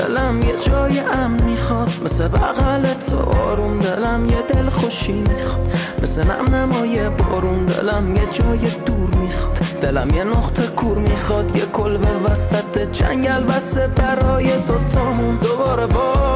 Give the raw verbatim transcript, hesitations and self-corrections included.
دلم یه جای امن میخواد، مثل بغل تو آروم دلم یه دل خوشی میخواد، مثل نم نمای بارون دلم یه جای دور میخواد، دلم یه نقطه کور میخواد، یه کلبه وسط جنگل بسه برای دوتامون دوباره با